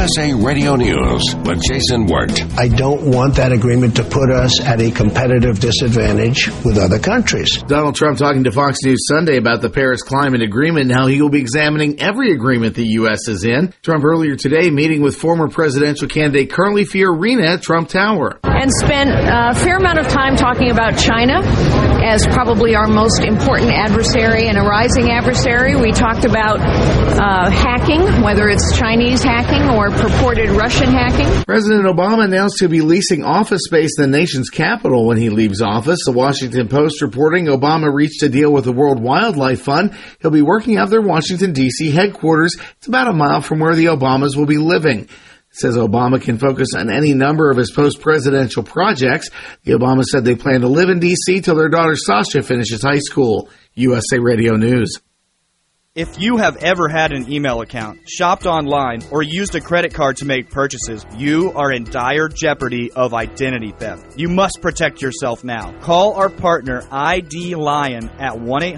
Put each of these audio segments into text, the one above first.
USA Radio News with Jason Wirt. I don't want that agreement to put us at a competitive disadvantage with other countries. Donald Trump talking to Fox News Sunday about the Paris Climate Agreement and how he will be examining every agreement the U.S. is in. Trump earlier today meeting with former presidential candidate Carly Fiorina at Trump Tower. And spent a fair amount of time talking about China as probably our most important adversary and a rising adversary. We talked about hacking, whether it's Chinese hacking or purported Russian hacking. President Obama announced he'll be leasing office space in the nation's capital when he leaves office. The Washington Post reporting Obama reached a deal with the World Wildlife Fund. He'll be working out of their Washington, D.C. headquarters. It's about a mile from where the Obamas will be living. It says Obama can focus on any number of his post-presidential projects. The Obamas said they plan to live in D.C. till their daughter Sasha finishes high school. USA Radio News. If you have ever had an email account, shopped online, or used a credit card to make purchases, you are in dire jeopardy of identity theft. You must protect yourself now. Call our partner ID Lion at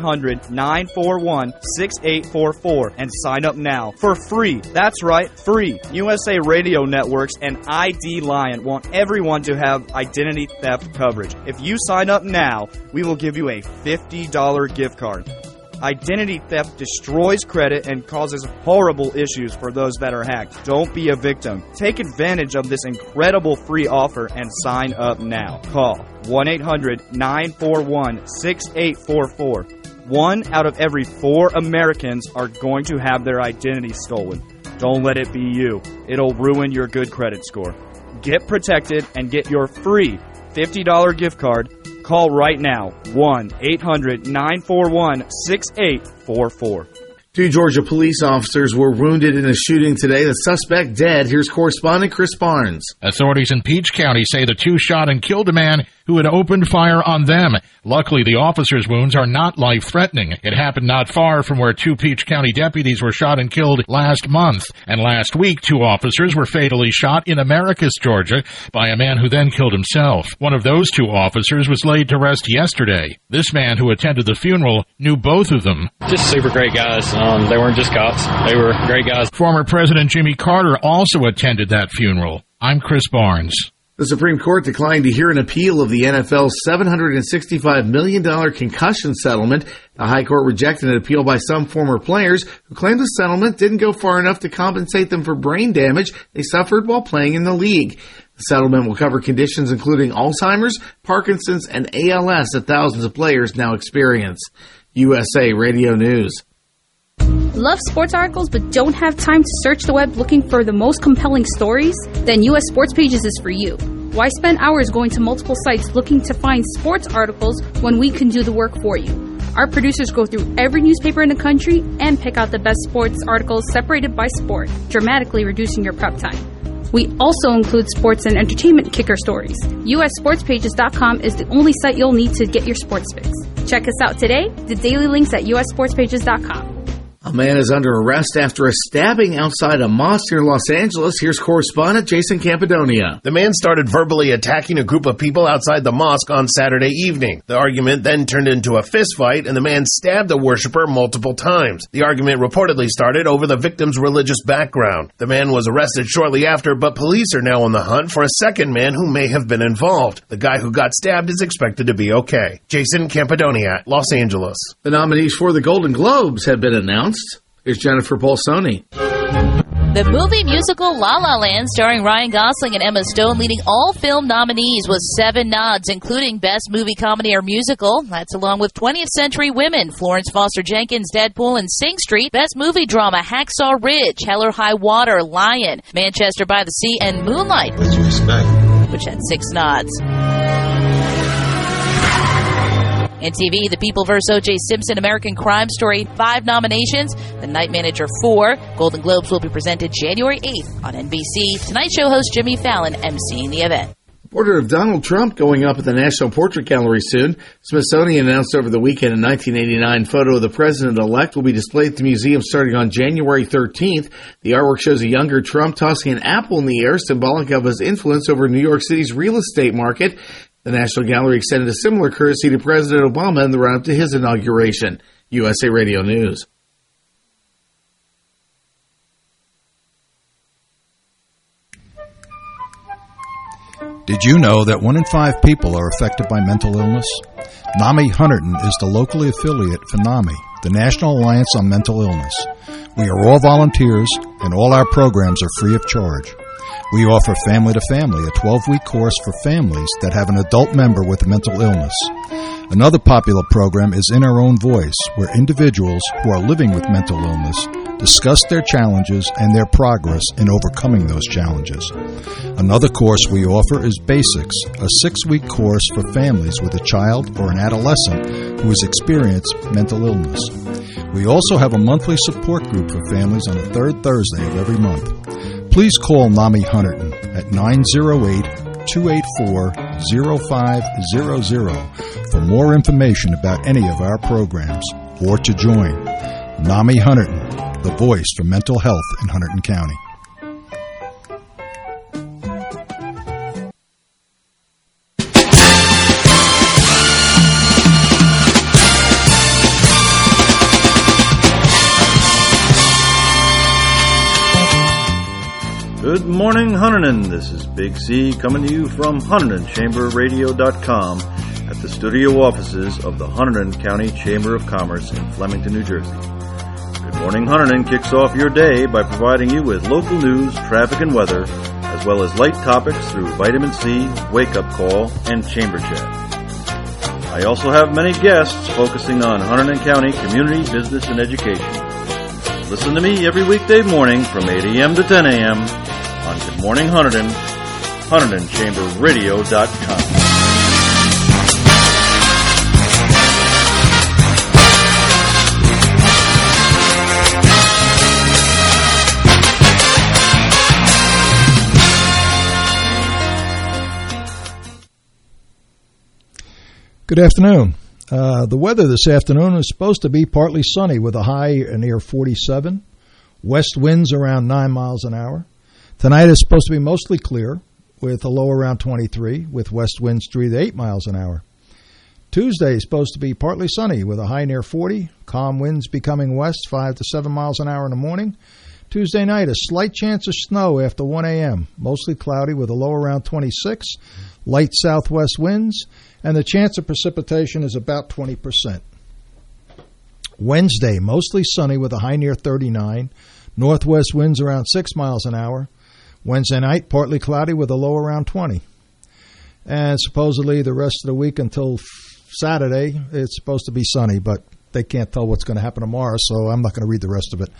1-800-941-6844 and sign up now for free. That's right, free. USA Radio Networks and ID Lion want everyone to have identity theft coverage. If you sign up now, we will give you a $50 gift card. Identity theft destroys credit and causes horrible issues for those that are hacked. Don't be a victim. Take advantage of this incredible free offer and sign up now. Call 1-800-941-6844. 1 out of every 4 Americans are going to have their identity stolen. Don't let it be you. It'll ruin your good credit score. Get protected and get your free $50 gift card. Call right now, 1-800-941-6844. 2 Georgia police officers were wounded in a shooting today. The suspect dead. Here's correspondent Chris Barnes. Authorities in Peach County say the 2 shot and killed a man who had opened fire on them. Luckily, the officers' wounds are not life-threatening. It happened not far from where 2 Peach County deputies were shot and killed last month. And last week, 2 officers were fatally shot in Americus, Georgia, by a man who then killed himself. One of those 2 officers was laid to rest yesterday. This man who attended the funeral knew both of them. Just super great guys. They weren't just cops. They were great guys. Former President Jimmy Carter also attended that funeral. I'm Chris Barnes. The Supreme Court declined to hear an appeal of the NFL's $765 million concussion settlement. The High Court rejected an appeal by some former players who claimed the settlement didn't go far enough to compensate them for brain damage they suffered while playing in the league. The settlement will cover conditions including Alzheimer's, Parkinson's, and ALS that thousands of players now experience. USA Radio News. Love sports articles but don't have time to search the web looking for the most compelling stories? Then US Sports Pages is for you. Why spend hours going to multiple sites looking to find sports articles when we can do the work for you? Our producers go through every newspaper in the country and pick out the best sports articles separated by sport, dramatically reducing your prep time. We also include sports and entertainment kicker stories. USSportsPages.com is the only site you'll need to get your sports fix. Check us out today. The daily links at USSportsPages.com. A man is under arrest after a stabbing outside a mosque near Los Angeles. Here's correspondent Jason Campidonia. The man started verbally attacking a group of people outside the mosque on Saturday evening. The argument then turned into a fistfight, and the man stabbed the worshiper multiple times. The argument reportedly started over the victim's religious background. The man was arrested shortly after, but police are now on the hunt for a second man who may have been involved. The guy who got stabbed is expected to be okay. Jason Campidonia, Los Angeles. The nominees for the Golden Globes have been announced. Here's Jennifer Polsoni. The movie musical La La Land, starring Ryan Gosling and Emma Stone, leading all film nominees with 7 nods, including Best Movie Comedy or Musical. That's along with 20th Century Women, Florence Foster Jenkins, Deadpool, and Sing Street. Best Movie Drama, Hacksaw Ridge, Hell or High Water, Lion, Manchester by the Sea, and Moonlight, which had 6 nods. In TV, The People vs. O.J. Simpson, American Crime Story, 5 nominations. The Night Manager, 4. Golden Globes will be presented January 8th on NBC. Tonight Show host Jimmy Fallon emceeing the event. Portrait of Donald Trump going up at the National Portrait Gallery soon. Smithsonian announced over the weekend a 1989 photo of the president-elect will be displayed at the museum starting on January 13th. The artwork shows a younger Trump tossing an apple in the air, symbolic of his influence over New York City's real estate market. The National Gallery extended a similar courtesy to President Obama in the run-up to his inauguration. USA Radio News. Did you know that 1 in 5 people are affected by mental illness? NAMI Hunterdon is the locally affiliate for NAMI, the National Alliance on Mental Illness. We are all volunteers, and all our programs are free of charge. We offer Family to Family, a 12-week course for families that have an adult member with a mental illness. Another popular program is In Our Own Voice, where individuals who are living with mental illness discuss their challenges and their progress in overcoming those challenges. Another course we offer is Basics, a 6-week course for families with a child or an adolescent who has experienced mental illness. We also have a monthly support group for families on the third Thursday of every month. Please call NAMI Hunterdon at 908-284-0500 for more information about any of our programs or to join. NAMI Hunterdon, the voice for mental health in Hunterdon County. Good morning, Hunterdon. This is Big C coming to you from HunterdonChamberRadio.com at the studio offices of the Hunterdon County Chamber of Commerce in Flemington, New Jersey. Good Morning Hunterdon kicks off your day by providing you with local news, traffic, and weather, as well as light topics through Vitamin C, Wake Up Call, and Chamber Chat. I also have many guests focusing on Hunterdon County community, business, and education. Listen to me every weekday morning from 8 a.m. to 10 a.m. on Good Morning Hunterdon, HunterdonChamberRadio.com. Good afternoon. The weather this afternoon is supposed to be partly sunny with a high near 47. West winds around 9 miles an hour. Tonight is supposed to be mostly clear with a low around 23 with west winds 3 to 8 miles an hour. Tuesday is supposed to be partly sunny with a high near 40. Calm winds becoming west 5 to 7 miles an hour in the morning. Tuesday night, a slight chance of snow after 1 a.m. Mostly cloudy with a low around 26. Light southwest winds. And the chance of precipitation is about 20%. Wednesday, mostly sunny with a high near 39. Northwest winds around 6 miles an hour. Wednesday night, partly cloudy with a low around 20. And supposedly the rest of the week until Saturday, it's supposed to be sunny, but they can't tell what's going to happen tomorrow, so I'm not going to read the rest of it.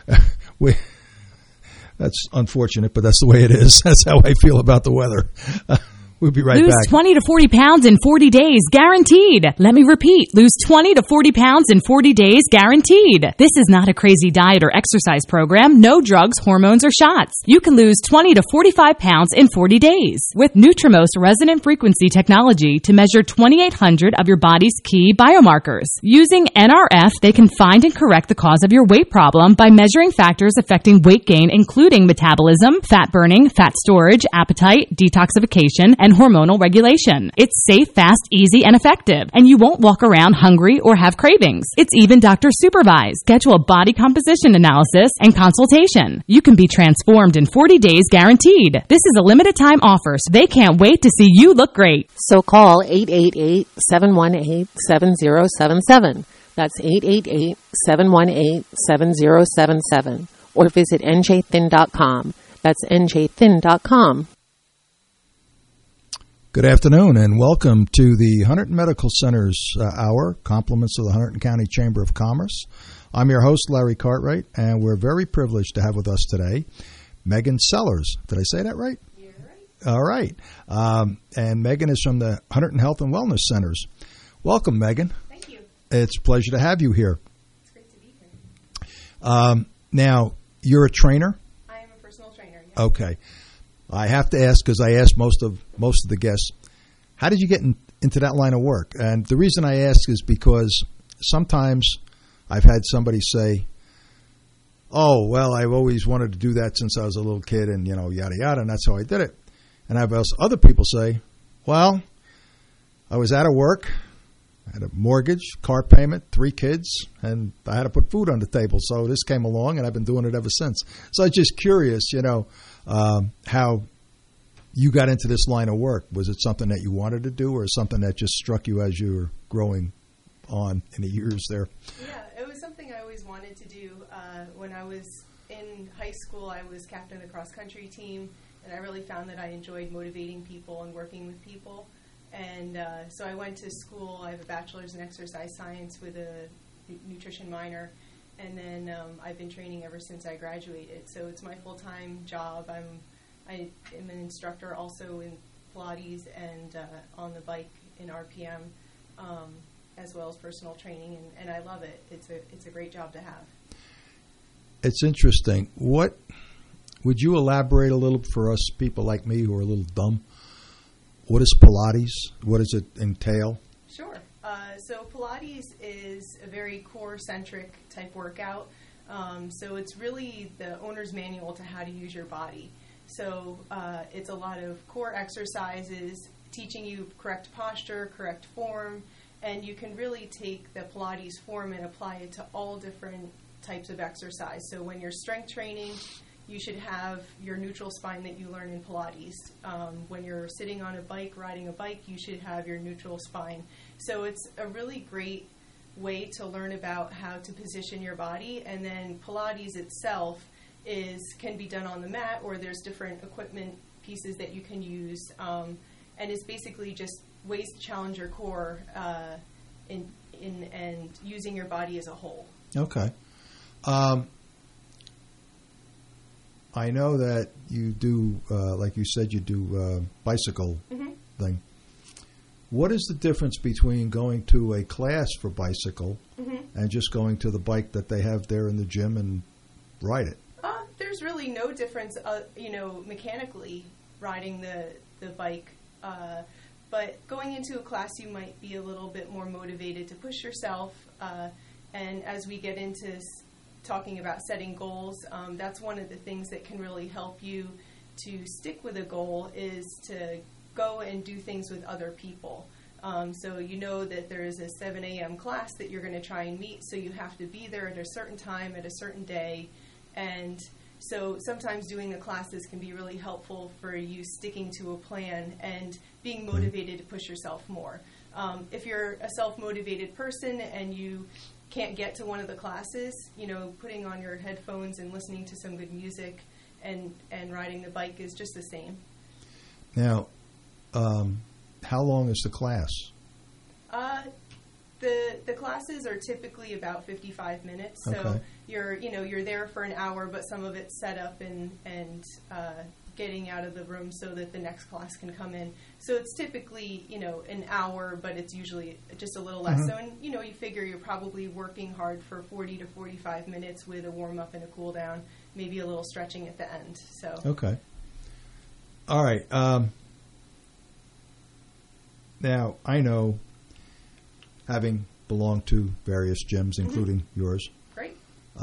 That's unfortunate, but that's the way it is. That's how I feel about the weather. We'll be right back. Lose 20 to 40 pounds in 40 days, guaranteed. Let me repeat. Lose 20 to 40 pounds in 40 days, guaranteed. This is not a crazy diet or exercise program. No drugs, hormones, or shots. You can lose 20 to 45 pounds in 40 days with Nutrimost resonant frequency technology to measure 2,800 of your body's key biomarkers. Using NRF, they can find and correct the cause of your weight problem by measuring factors affecting weight gain, including metabolism, fat burning, fat storage, appetite, detoxification, and hormonal regulation. It's safe, fast, easy, and effective, and you won't walk around hungry or have cravings. It's even doctor supervised. Schedule a body composition analysis and consultation. You can be transformed in 40 days guaranteed. This is a limited time offer, so they can't wait to see you look great. So call 888-718-7077. That's 888-718-7077. Or visit njthin.com. That's njthin.com. Good afternoon and welcome to the Hunterdon Medical Center's Hour, compliments of the Hunterdon County Chamber of Commerce. I'm your host, Larry Cartwright, and we're very privileged to have with us today Megan Sellers. Did I say that right? You're right. All right. And Megan is from the Hunterdon Health and Wellness Centers. Welcome, Megan. Thank you. It's a pleasure to have you here. It's great to be here. Now, you're a trainer? I am a personal trainer, yes. Okay. I have to ask, because I asked most of the guests, how did you get into that line of work? And the reason I ask is because sometimes I've had somebody say, oh, well, I've always wanted to do that since I was a little kid and, yada, yada, and that's how I did it. And I've had other people say, well, I was out of work, I had a mortgage, car payment, 3 kids, and I had to put food on the table. So this came along, and I've been doing it ever since. So I'm just curious, how you got into this line of work? Was it something that you wanted to do, or something that just struck you as you were growing on in the years there? Yeah, it was something I always wanted to do. When I was in high school, I was captain of the cross-country team, and I really found that I enjoyed motivating people and working with people. And so I went to school. I have a bachelor's in exercise science with a nutrition minor. And then I've been training ever since I graduated. So it's my full-time job. I am an instructor also in Pilates and on the bike in RPM, as well as personal training, and I love it. It's a great job to have. It's interesting. What would you elaborate a little for us people like me who are a little dumb? What is Pilates? What does it entail? Sure. So Pilates is a very core-centric type workout. So it's really the owner's manual to how to use your body. So it's a lot of core exercises, teaching you correct posture, correct form, and you can really take the Pilates form and apply it to all different types of exercise. So when you're strength training, you should have your neutral spine that you learn in Pilates. When you're sitting on a bike, riding a bike, you should have your neutral spine. So it's a really great way to learn about how to position your body. And then Pilates itself can be done on the mat, or there's different equipment pieces that you can use. And it's basically just ways to challenge your core and using your body as a whole. Okay. I know that you do, like you said, you do bicycle thing. What is the difference between going to a class for bicycle and just going to the bike that they have there in the gym and ride it? There's really no difference, mechanically riding the bike. But going into a class, you might be a little bit more motivated to push yourself. And as we get into talking about setting goals, that's one of the things that can really help you to stick with a goal, is to go and do things with other people. So you know that there is a 7 a.m. class that you're going to try and meet, so you have to be there at a certain time, at a certain day. And so sometimes doing the classes can be really helpful for you sticking to a plan and being motivated to push yourself more. If you're a self-motivated person and you can't get to one of the classes, putting on your headphones and listening to some good music and riding the bike is just the same. Now, how long is the class? The classes are typically about 55 minutes. So okay. you're there for an hour, but some of it's set up and getting out of the room so that the next class can come in. So it's typically, an hour, but it's usually just a little less. So, you figure you're probably working hard for 40 to 45 minutes with a warm-up and a cool-down, maybe a little stretching at the end. So okay. All right. Now, I know, having belonged to various gyms, including yours, great,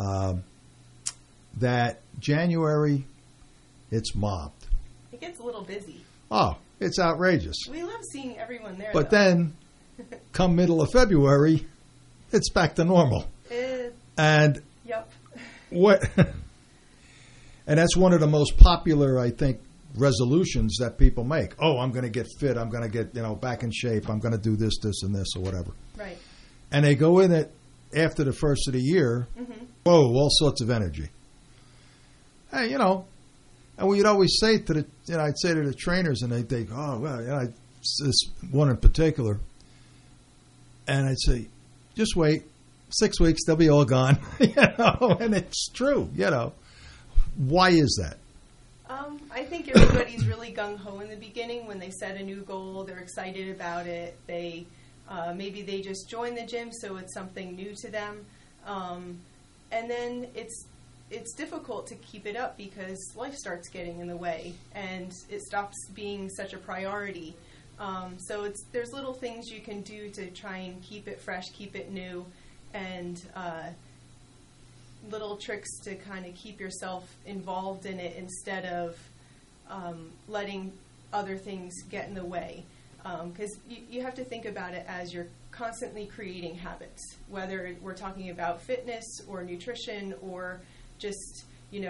that January, it's mobbed. It gets a little busy. Oh, it's outrageous. We love seeing everyone there, but though. Then, come middle of February, it's back to normal. And yep. What? And that's one of the most popular, I think, resolutions that people make. Oh, I'm going to get fit. I'm going to get back in shape. I'm going to do this, this, and this, or whatever. Right. And they go in it after the first of the year. Whoa, all sorts of energy. Hey, and we'd always say to I'd say to the trainers, and they'd think, oh, well, this one in particular, and I'd say, just wait, 6 weeks, they'll be all gone. And it's true. Why is that? I think everybody's really gung-ho in the beginning when they set a new goal. They're excited about it. They maybe they just joined the gym, so it's something new to them. And then it's difficult to keep it up because life starts getting in the way, and it stops being such a priority. So there's little things you can do to try and keep it fresh, keep it new, and little tricks to kind of keep yourself involved in it instead of letting other things get in the way. Because you have to think about it as you're constantly creating habits, whether we're talking about fitness or nutrition or just,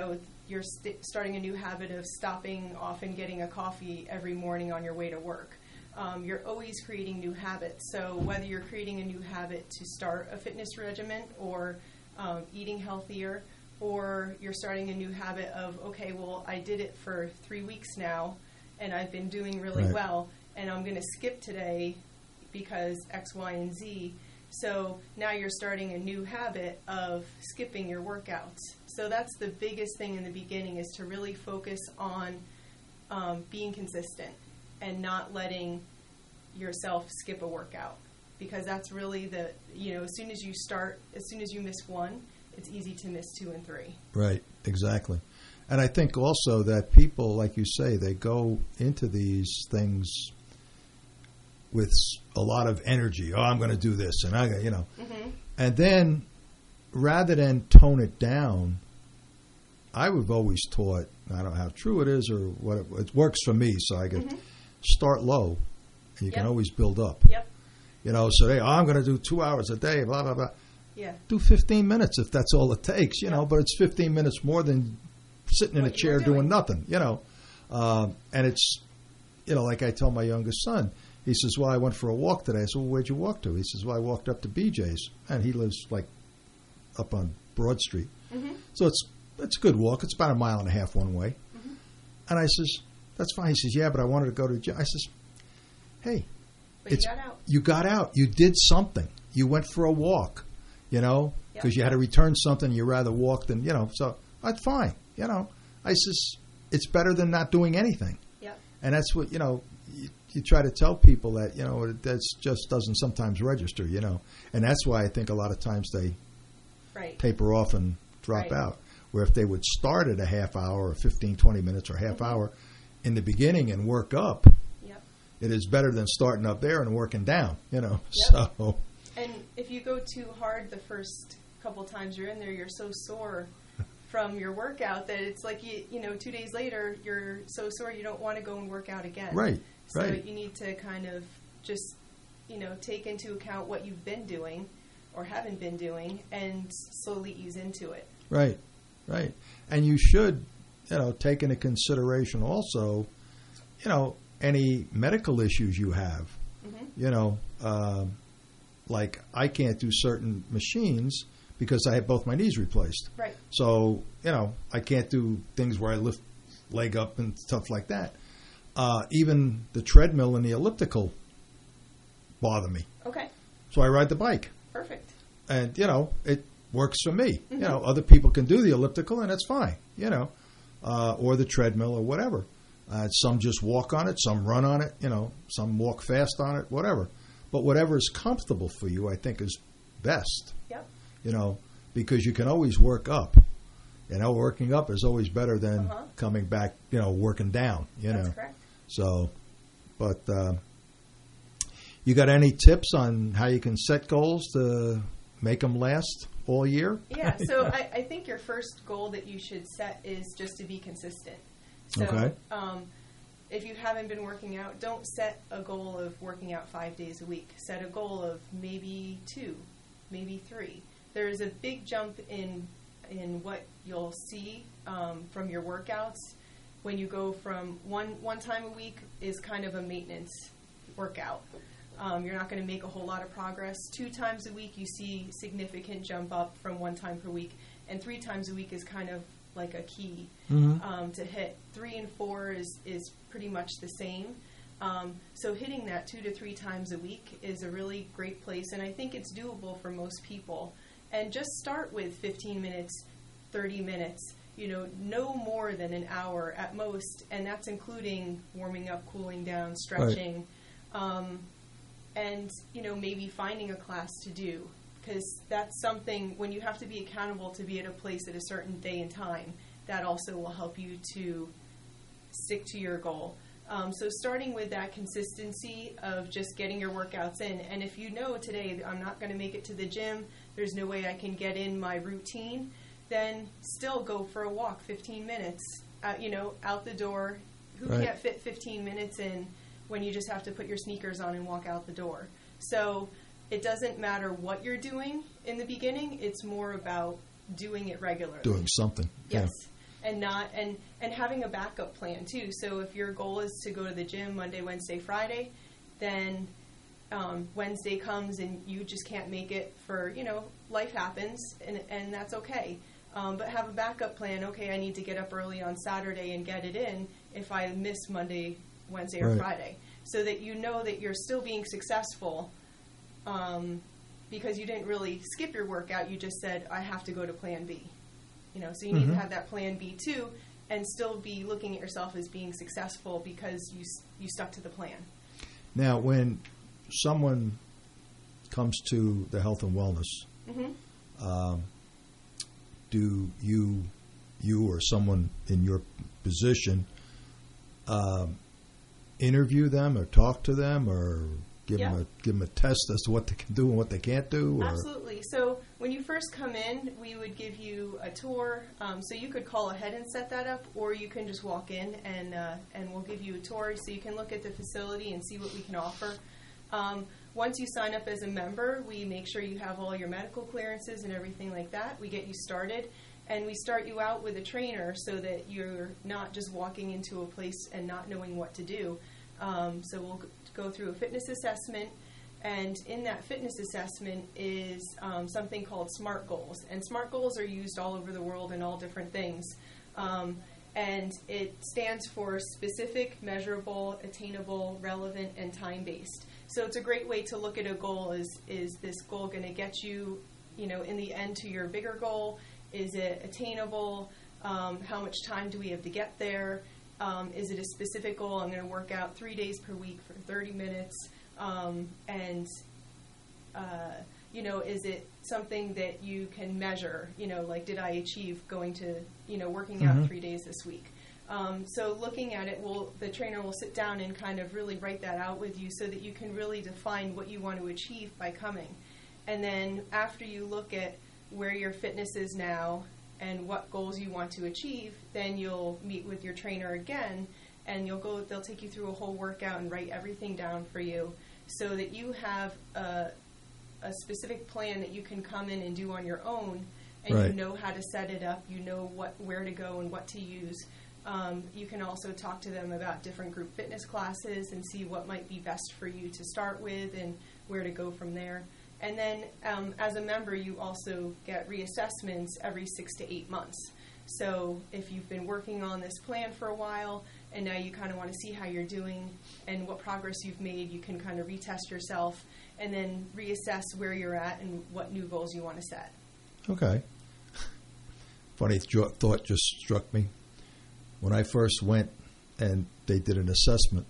you're starting a new habit of stopping off and getting a coffee every morning on your way to work. You're always creating new habits. So whether you're creating a new habit to start a fitness regimen or eating healthier, or you're starting a new habit of, okay, well, I did it for 3 weeks now, and I've been doing really well, and I'm going to skip today because X, Y, and Z. So now you're starting a new habit of skipping your workouts. So that's the biggest thing in the beginning, is to really focus on being consistent and not letting yourself skip a workout. Because that's really as soon as you miss one, it's easy to miss 2 and 3. Right, exactly. And I think also that people, like you say, they go into these things with a lot of energy. Oh, I'm going to do this, and and then rather than tone it down, I would have always taught, I don't know how true it is or what it works for me, so I could start low, and you can always build up. Yep. So I'm going to do 2 hours a day, blah, blah, blah. Yeah. Do 15 minutes if that's all it takes, but it's 15 minutes more than sitting in a chair doing nothing, and it's, like I tell my youngest son, he says, well, I went for a walk today. I said, well, where'd you walk to? He says, well, I walked up to BJ's, and he lives up on Broad Street. Mm-hmm. So it's a good walk. It's about 1.5 miles one way. Mm-hmm. And I says, that's fine. He says, yeah, but I wanted to go to the gym. I says, hey, but you got out. You got out. You did something. You went for a walk, because you had to return something. You rather walk than, so that's fine. I says, it's better than not doing anything. Yep. And that's what, you try to tell people that, that just doesn't sometimes register, And that's why I think a lot of times they taper off and drop out. Where if they would start at a half hour or 15, 20 minutes or half hour in the beginning and work up, it is better than starting up there and working down, So. And if you go too hard the first couple times you're in there, you're so sore from your workout that it's like, 2 days later, you're so sore you don't want to go and work out again. Right. So you need to kind of just, take into account what you've been doing or haven't been doing and slowly ease into it. Right. And you should, take into consideration also, any medical issues you have. Mm-hmm. Like I can't do certain machines because I had both my knees replaced. Right. So, I can't do things where I lift leg up and stuff like that. Even the treadmill and the elliptical bother me. Okay. So I ride the bike. Perfect. And, it works for me. Mm-hmm. Other people can do the elliptical and it's fine, or the treadmill or whatever. Some just walk on it, some run on it, some walk fast on it, whatever. But whatever is comfortable for you, I think, is best. Yep. Because you can always work up. Working up is always better than coming back, working down, That's correct. So, but you got any tips on how you can set goals to make them last all year? Yeah, so I think your first goal that you should set is just to be consistent. So, okay. If you haven't been working out, don't set a goal of working out 5 days a week. Set a goal of maybe 2, maybe 3. There's a big jump in what you'll see from your workouts when you go from one time a week is kind of a maintenance workout. You're not going to make a whole lot of progress. 2 times a week, you see significant jump up from 1 time per week. And 3 times a week is kind of like a key to hit. 3 and 4 is pretty much the same. So hitting that 2 to 3 times a week is a really great place. And I think it's doable for most people. And just start with 15 minutes, 30 minutes, no more than an hour at most. And that's including warming up, cooling down, stretching. Right. And, maybe finding a class to do, because that's something, when you have to be accountable to be at a place at a certain day and time, that also will help you to stick to your goal. So starting with that consistency of just getting your workouts in, and if today I'm not going to make it to the gym, there's no way I can get in my routine, then still go for a walk, 15 minutes, out the door. Who can't fit 15 minutes in when you just have to put your sneakers on and walk out the door? So it doesn't matter what you're doing in the beginning. It's more about doing it regularly. Doing something. Yes. and having a backup plan too. So if your goal is to go to the gym Monday, Wednesday, Friday, then Wednesday comes and you just can't make it for, life happens, and that's okay. But have a backup plan. Okay, I need to get up early on Saturday and get it in if I miss Monday, Wednesday, or Friday, so that you know that you're still being successful because you didn't really skip your workout. You just said, I have to go to plan B. So you need to have that plan B too, and still be looking at yourself as being successful because you stuck to the plan. Now, when someone comes to the health and wellness, do you or someone in your position interview them or talk to them or give them a test as to what they can do and what they can't do? Or? Absolutely. So when you first come in, we would give you a tour. So you could call ahead and set that up, or you can just walk in and we'll give you a tour so you can look at the facility and see what we can offer. Once you sign up as a member, we make sure you have all your medical clearances and everything like that. We get you started, and we start you out with a trainer so that you're not just walking into a place and not knowing what to do. So we'll go through a fitness assessment, and in that fitness assessment is something called SMART goals. And SMART goals are used all over the world in all different things. And it stands for specific, measurable, attainable, relevant, and time-based. So it's a great way to look at a goal. Is this goal going to get you, in the end to your bigger goal? Is it attainable? How much time do we have to get there? Is it a specific goal? I'm going to work out 3 days per week for 30 minutes. Is it something that you can measure? Like, did I achieve going to, working out 3 days this week? So looking at it, the trainer will sit down and kind of really write that out with you so that you can really define what you want to achieve by coming. And then after you look at where your fitness is now and what goals you want to achieve, then you'll meet with your trainer again, and they'll take you through a whole workout and write everything down for you so that you have a specific plan that you can come in and do on your own, and you know how to set it up, you know where to go and what to use. You can also talk to them about different group fitness classes and see what might be best for you to start with and where to go from there. And then as a member, you also get reassessments every 6 to 8 months. So if you've been working on this plan for a while and now you kind of want to see how you're doing and what progress you've made, you can kind of retest yourself and then reassess where you're at and what new goals you want to set. Okay. Funny thought just struck me. When I first went and they did an assessment,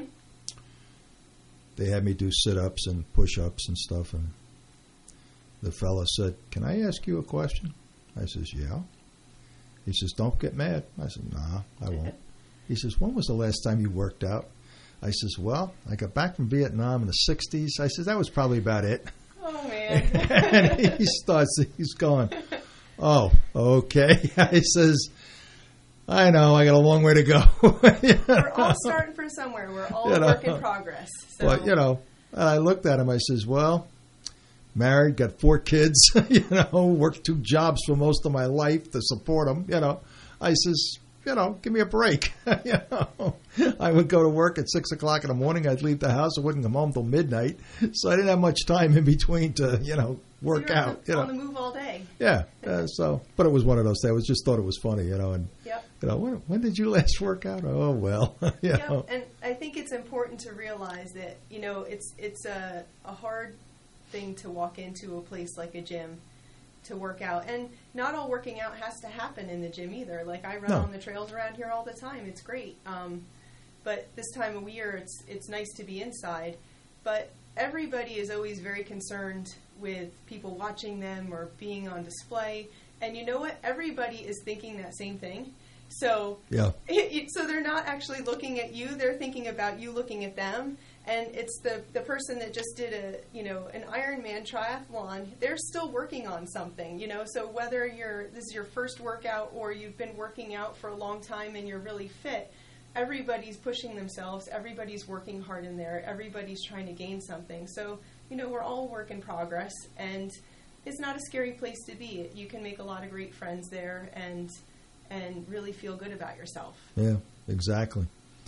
they had me do sit-ups and push-ups and stuff, and the fella said, "Can I ask you a question?" I says, "Yeah." He says, "Don't get mad." I said, "Nah, I won't." He says, "When was the last time you worked out?" I says, "Well, I got back from Vietnam in the 60s. I said, "That was probably about it." Oh, man. And he's going, "Oh, okay." I says, "I know, I got a long way to go." We're all starting from somewhere. We're all a work in progress. So. But, and I looked at him, I says, "Well, married, got 4 kids, worked 2 jobs for most of my life to support them, I says, give me a break." I would go to work at 6 o'clock in the morning. I'd leave the house. I wouldn't come home till midnight. So I didn't have much time in between to, work out. On the move all day. Yeah. But it was one of those things. I just thought it was funny, and, when did you last work out? Oh, well, And I think it's important to realize that, it's a hard thing to walk into a place like a gym to work out, and not all working out has to happen in the gym either. Like, I run on the trails around here all the time. It's great. But this time of year, it's nice to be inside. But everybody is always very concerned with people watching them or being on display. And you know what? Everybody is thinking that same thing. So, so they're not actually looking at you. They're thinking about you looking at them. And it's the person that just did an Ironman triathlon, they're still working on something, So whether this is your first workout or you've been working out for a long time and you're really fit, everybody's pushing themselves. Everybody's working hard in there. Everybody's trying to gain something. So, we're all work in progress, and it's not a scary place to be. You can make a lot of great friends there, and and really feel good about yourself. Yeah, exactly.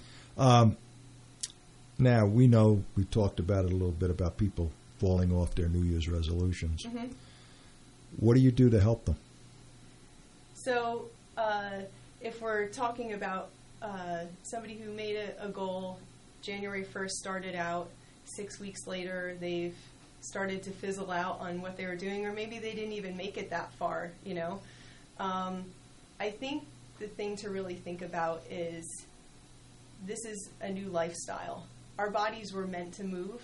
Now, we know, we talked about it a little bit, about people falling off their New Year's resolutions. Mm-hmm. What do you do to help them? So, if we're talking about somebody who made a goal, January 1st started out, 6 weeks later they've started to fizzle out on what they were doing, or maybe they didn't even make it that far, you know. I think the thing to really think about is this is a new lifestyle. Our bodies were meant to move.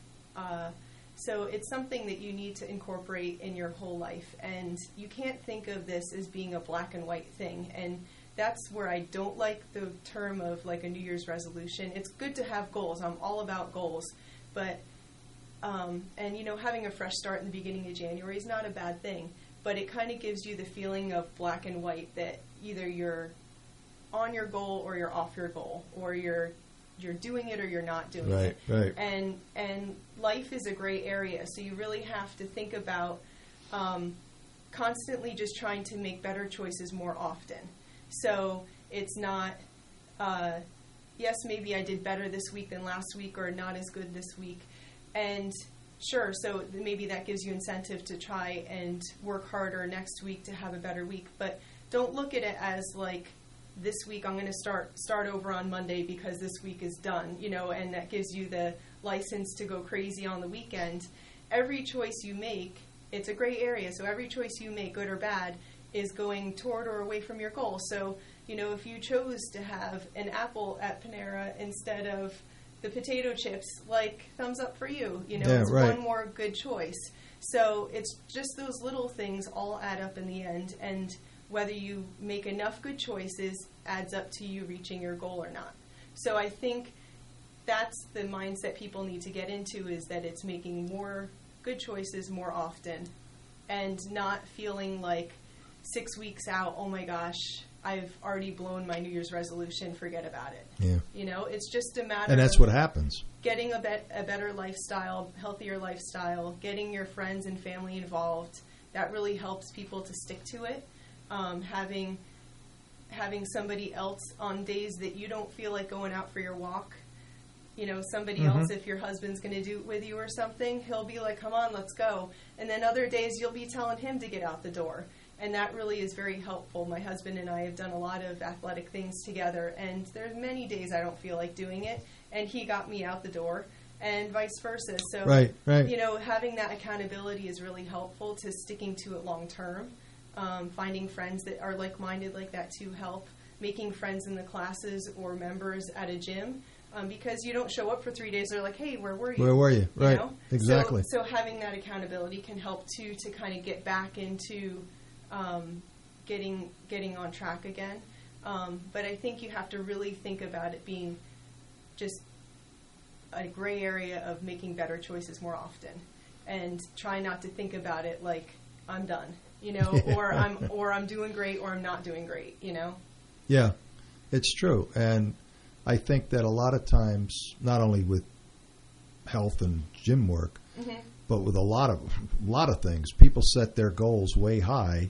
So it's something that you need to incorporate in your whole life. And you can't think of this as being a black and white thing. And that's where I don't like the term of like a New Year's resolution. It's good to have goals. I'm all about goals. But, and you know, having a fresh start in the beginning of January is not a bad thing. But it kind of gives you the feeling of black and white, that either you're on your goal or you're off your goal, or you're doing it or you're not doing it. Right. And life is a gray area, so you really have to think about constantly just trying to make better choices more often. So it's not, yes, maybe I did better this week than last week, or not as good this week. And sure, so maybe that gives you incentive to try and work harder next week to have a better week. But don't look at it as like, this week I'm going to start over on Monday because this week is done, you know, and that gives you the license to go crazy on the weekend. Every choice you make, it's a gray area, so every choice you make, good or bad, is going toward or away from your goal. So, you know, if you chose to have an apple at Panera instead of the potato chips, like, thumbs up for you. You know, yeah, it's right. one more good choice. So it's just those little things all add up in the end, and whether you make enough good choices adds up to you reaching your goal or not. So I think that's the mindset people need to get into, is that it's making more good choices more often, and not feeling like 6 weeks out, oh my gosh, I've already blown my New Year's resolution, forget about it. Yeah. You know, it's just a matter And that's of what happens. Getting a better lifestyle, healthier lifestyle, getting your friends and family involved. That really helps people to stick to it. Having somebody else on days that you don't feel like going out for your walk, you know, somebody else, if your husband's going to do it with you or something, he'll be like, come on, let's go. And then other days you'll be telling him to get out the door. And that really is very helpful. My husband and I have done a lot of athletic things together, and there's many days I don't feel like doing it, and he got me out the door, and vice versa. So, right. you know, having that accountability is really helpful to sticking to it long term. Finding friends that are like-minded like that to help, making friends in the classes or members at a gym, because you don't show up for 3 days, they're like, hey, where were you? Where were you? Right, you know? exactly. So having that accountability can help, too, to kind of get back into getting on track again. But I think you have to really think about it being just a gray area of making better choices more often, and try not to think about it like I'm done, you know, or I'm doing great, or I'm not doing great, you know. Yeah, it's true. And I think that a lot of times, not only with health and gym work, but with a lot of things, people set their goals way high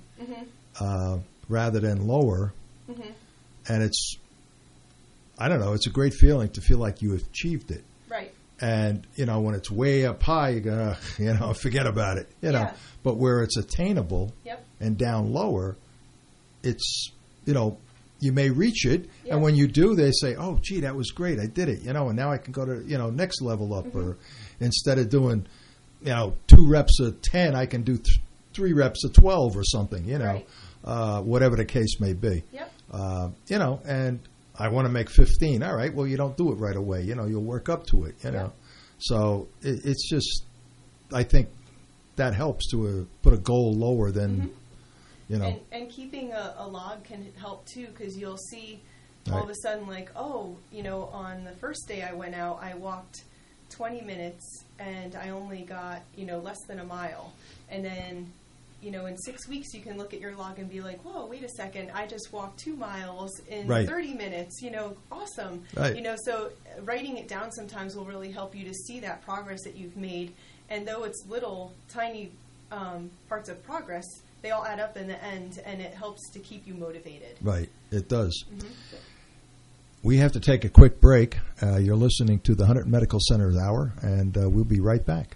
rather than lower, and it's, I don't know, it's a great feeling to feel like you achieved it. Right. And, you know, when it's way up high, you go, you know, forget about it, you know. But where it's attainable and down lower, it's, you know, you may reach it, and when you do, they say, oh, gee, that was great, I did it, you know, and now I can go to, you know, next level up, or instead of doing, you know, 2 reps of 10, I can do 3 reps of 12 or something, you know, whatever the case may be. You know, and I want to make 15. All right, well, you don't do it right away. You know, you'll work up to it, you know. So it's just, I think that helps to put a goal lower than, you know. And keeping a log can help, too, because you'll see all of a sudden, like, oh, you know, on the first day I went out, I walked 20 minutes, and I only got, you know, less than a mile. And then, you know, in 6 weeks, you can look at your log and be like, whoa, wait a second, I just walked 2 miles in 30 minutes, you know, awesome. You know, so writing it down sometimes will really help you to see that progress that you've made. And though it's little, tiny parts of progress, they all add up in the end, and it helps to keep you motivated. Right, it does. Mm-hmm. We have to take a quick break. You're listening to the Hunterdon Medical Center's Hour, and we'll be right back.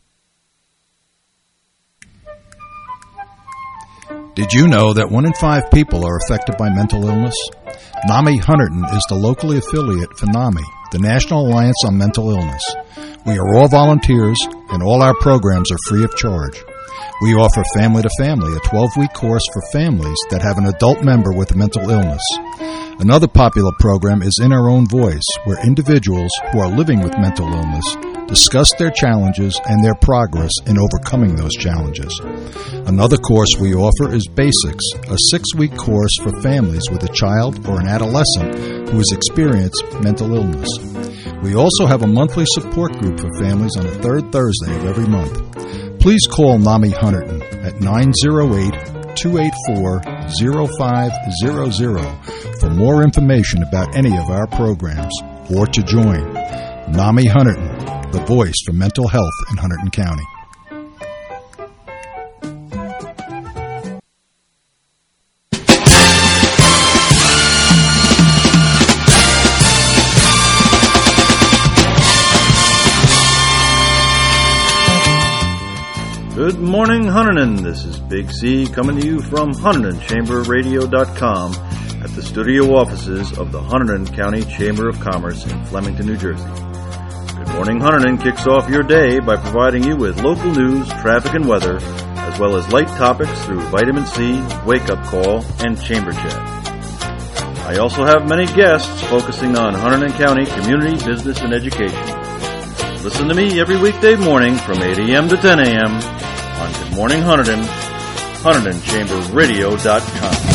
Did you know that 1 in 5 people are affected by mental illness? NAMI Hunterdon is the locally affiliate for NAMI, the National Alliance on Mental Illness. We are all volunteers, and all our programs are free of charge. We offer Family to Family, a 12-week course for families that have an adult member with a mental illness. Another popular program is In Our Own Voice, where individuals who are living with mental illness discuss their challenges and their progress in overcoming those challenges. Another course we offer is Basics, a 6-week course for families with a child or an adolescent who has experienced mental illness. We also have a monthly support group for families on the third Thursday of every month. Please call NAMI Hunterdon at 908-284-0500 for more information about any of our programs or to join. NAMI Hunterdon, the voice for mental health in Hunterdon County. Good morning, Hunterdon. This is Big C coming to you from HunterdonChamberRadio.com at the studio offices of the Hunterdon County Chamber of Commerce in Flemington, New Jersey. Good Morning Hunterdon kicks off your day by providing you with local news, traffic, and weather, as well as light topics through Vitamin C, Wake Up Call, and Chamber Chat. I also have many guests focusing on Hunterdon County community, business, and education. Listen to me every weekday morning from 8 a.m. to 10 a.m. on Good Morning Hunterdon, HunterdonChamberRadio.com.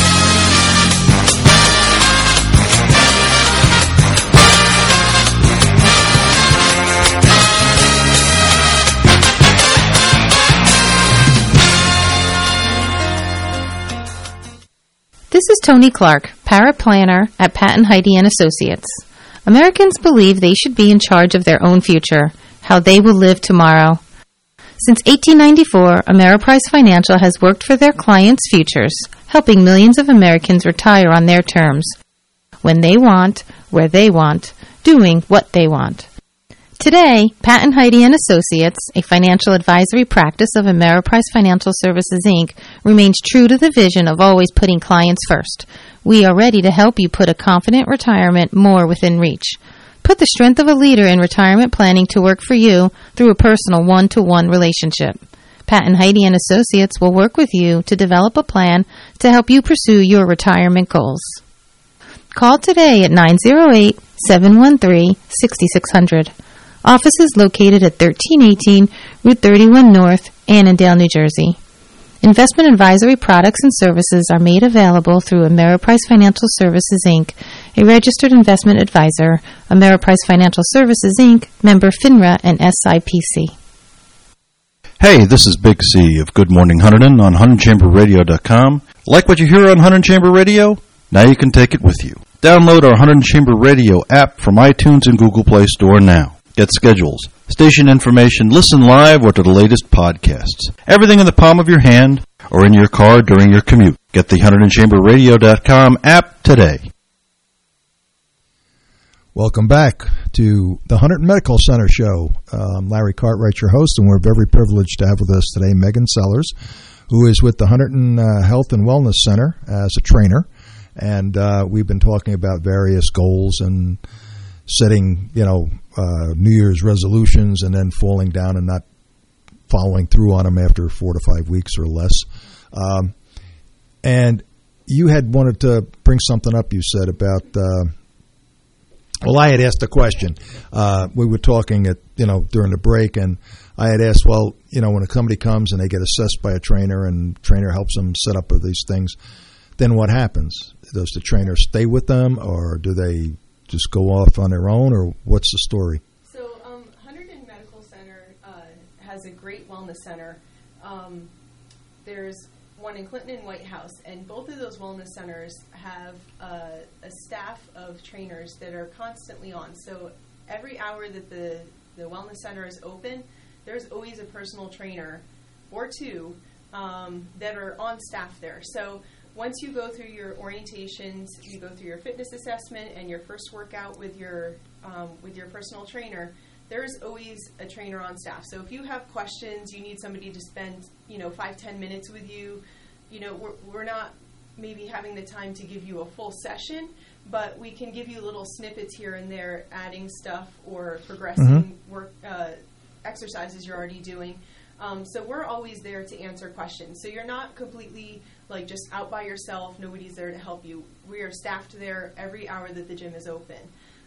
This is Tony Clark, paraplanner at Patton Heidi & Associates. Americans believe they should be in charge of their own future, how they will live tomorrow. Since 1894, Ameriprise Financial has worked for their clients' futures, helping millions of Americans retire on their terms, when they want, where they want, doing what they want. Today, Patton Heidi & Associates, a financial advisory practice of Ameriprise Financial Services, Inc., remains true to the vision of always putting clients first. We are ready to help you put a confident retirement more within reach. Put the strength of a leader in retirement planning to work for you through a personal one-to-one relationship. Patton Heidi & Associates will work with you to develop a plan to help you pursue your retirement goals. Call today at 908-713-6600. Office is located at 1318 Route 31 North, Annandale, New Jersey. Investment advisory products and services are made available through Ameriprise Financial Services, Inc., a registered investment advisor. Ameriprise Financial Services, Inc., member FINRA and SIPC. Hey, this is Big C of Good Morning Hunterdon on HunterdonChamberRadio.com. Like what you hear on Hunterdon Chamber Radio? Now you can take it with you. Download our Hunterdon Chamber Radio app from iTunes and Google Play Store now. Get schedules, station information, listen live, or to the latest podcasts. Everything in the palm of your hand or in your car during your commute. Get the HunterdonChamberRadio.com app today. Welcome back to the Hunterdon Medical Center show. I'm Larry Cartwright, your host, and we're very privileged to have with us today Megan Sellers, who is with the Hunterdon Health and Wellness Center as a trainer. And we've been talking about various goals and setting, New Year's resolutions and then falling down and not following through on them after 4 to 5 weeks or less. And you had wanted to bring something up, you said, about, I had asked a question. We were talking during the break, and I had asked, when somebody comes and they get assessed by a trainer and the trainer helps them set up these things, then what happens? Does the trainer stay with them, or do they just go off on their own, or what's the story? So Hunterdon Medical Center has a great wellness center. There's one in Clinton and White House, and both of those wellness centers have a staff of trainers that are constantly on. So every hour that the wellness center is open, there's always a personal trainer or two that are on staff there. So once you go through your orientations, you go through your fitness assessment and your first workout with your personal trainer, there's always a trainer on staff. So if you have questions, you need somebody to spend 5-10 minutes with you. We're not maybe having the time to give you a full session, but we can give you little snippets here and there, adding stuff or progressing work exercises you're already doing. So we're always there to answer questions. So you're not completely just out by yourself. Nobody's there to help you. We are staffed there every hour that the gym is open.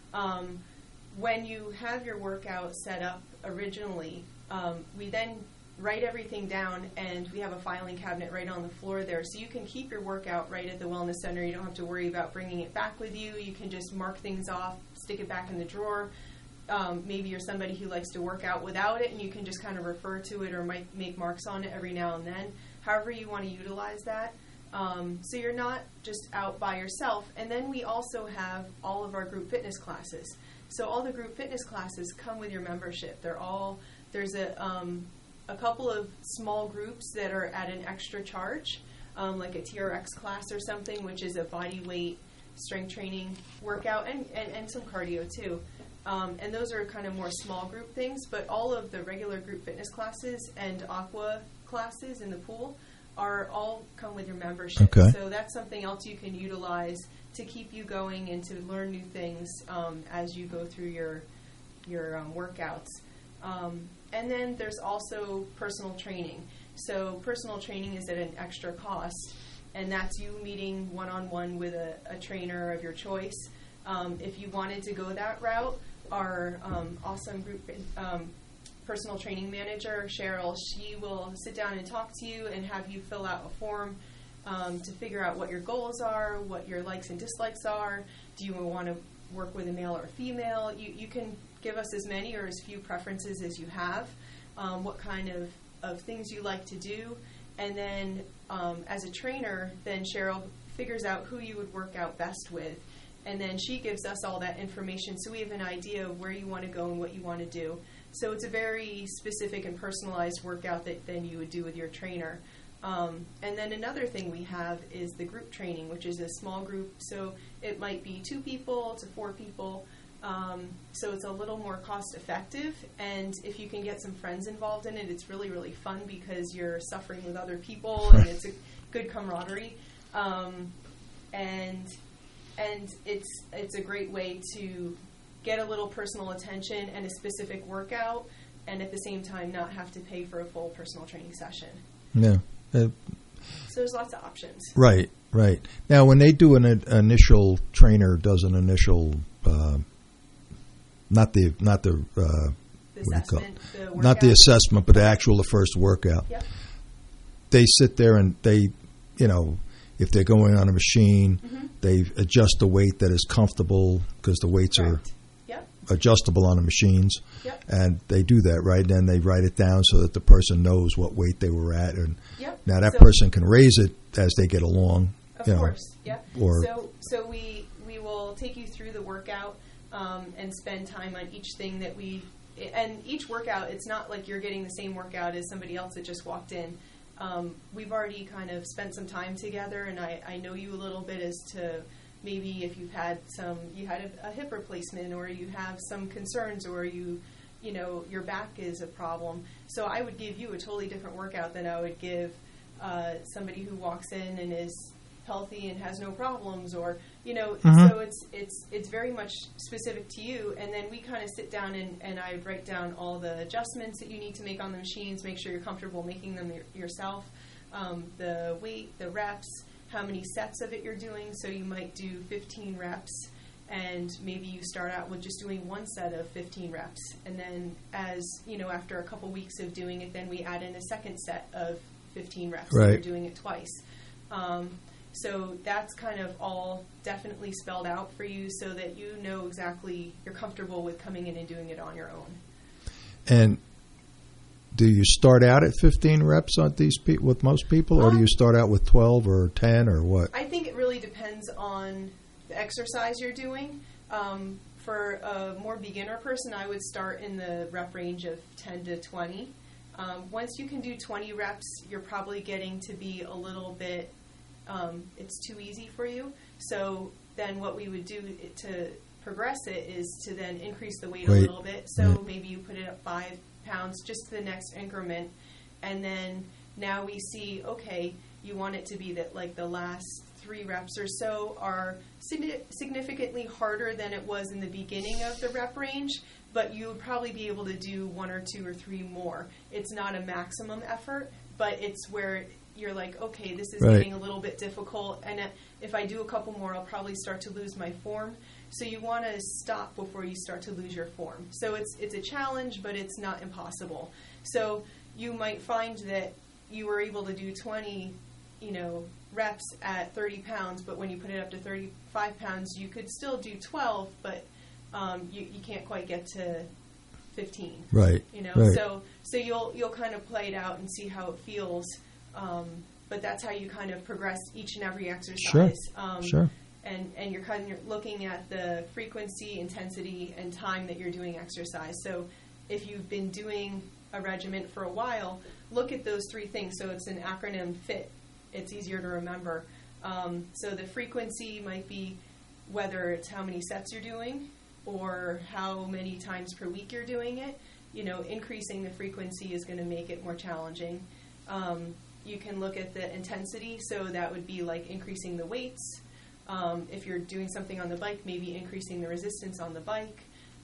When you have your workout set up originally, we then write everything down, and we have a filing cabinet right on the floor there, so you can keep your workout right at the Wellness Center. You don't have to worry about bringing it back with you. You can just mark things off, stick it back in the drawer. Maybe you're somebody who likes to work out without it, and you can just kind of refer to it or might make marks on it every now and then. However you want to utilize that. So you're not just out by yourself. And then we also have all of our group fitness classes. So all the group fitness classes come with your membership. There's a couple of small groups that are at an extra charge, like a TRX class or something, which is a body weight strength training workout and some cardio too. And those are kind of more small group things, but all of the regular group fitness classes and aqua classes in the pool are all come with your membership. Okay. So that's something else you can utilize to keep you going and to learn new things as you go through your workouts. And then there's also personal training. So personal training is at an extra cost, and that's you meeting one-on-one with a trainer of your choice. If you wanted to go that route, our awesome group personal training manager, Cheryl, she will sit down and talk to you and have you fill out a form to figure out what your goals are, what your likes and dislikes are. Do you want to work with a male or a female? You can give us as many or as few preferences as you have, what kind of things you like to do. And then as a trainer, then Cheryl figures out who you would work out best with. And then she gives us all that information so we have an idea of where you want to go and what you want to do. So it's a very specific and personalized workout that then you would do with your trainer. And then another thing we have is the group training, which is a small group. So it might be 2 people to 4 people. So it's a little more cost effective. And if you can get some friends involved in it, it's really, really fun because you're suffering with other people and it's a good camaraderie. And it's a great way to get a little personal attention and a specific workout, and at the same time not have to pay for a full personal training session. Yeah. So there's lots of options. Right. Now, when they do an initial trainer does an initial, not the assessment, not the assessment, but the first workout. Yep. They sit there and they, if they're going on a machine, they adjust the weight that is comfortable because the weights are adjustable on the machines. Yep. And they do that, right? Then they write it down so that the person knows what weight they were at. And now that person can raise it as they get along. Of course, yeah. Or so we will take you through the workout and spend time on each thing that and each workout, it's not like you're getting the same workout as somebody else that just walked in. We've already kind of spent some time together, and I know you a little bit as to maybe if you had a hip replacement, or you have some concerns, or your back is a problem. So I would give you a totally different workout than I would give somebody who walks in and is healthy and has no problems, or so it's very much specific to you. And then we kind of sit down and I write down all the adjustments that you need to make on the machines, make sure you're comfortable making them yourself, the weight, the reps, how many sets of it you're doing. So you might do 15 reps, and maybe you start out with just doing one set of 15 reps, and then after a couple weeks of doing it, then we add in a second set of 15 reps. Right. So you're doing it twice. So that's kind of all definitely spelled out for you so that you know exactly, you're comfortable with coming in and doing it on your own. And do you start out at 15 reps on with most people, or do you start out with 12 or 10 or what? I think it really depends on the exercise you're doing. For a more beginner person, I would start in the rep range of 10 to 20. Once you can do 20 reps, you're probably getting to be a little bit, it's too easy for you. So then what we would do to progress it is to then increase the weight a little bit. So maybe you put it up 5 pounds, just the next increment. And then now we see, okay, you want it to be that like the last 3 reps or so are significantly harder than it was in the beginning of the rep range, but you would probably be able to do 1 or 2 or 3 more. It's not a maximum effort, but it's where you're like, okay, this is getting a little bit difficult, and if I do a couple more, I'll probably start to lose my form. So you want to stop before you start to lose your form. So it's a challenge, but it's not impossible. So you might find that you were able to do 20, reps at 30 pounds, but when you put it up to 35 pounds, you could still do 12, but you can't quite get to 15. Right. Right. So you'll kind of play it out and see how it feels. But that's how you kind of progress each and every exercise. Sure. And you're kind of looking at the frequency, intensity, and time that you're doing exercise. So if you've been doing a regimen for a while, look at those 3 things. So it's an acronym FIT. It's easier to remember. So the frequency might be whether it's how many sets you're doing or how many times per week you're doing it. Increasing the frequency is going to make it more challenging. You can look at the intensity. So that would be like increasing the weights. If you're doing something on the bike, maybe increasing the resistance on the bike.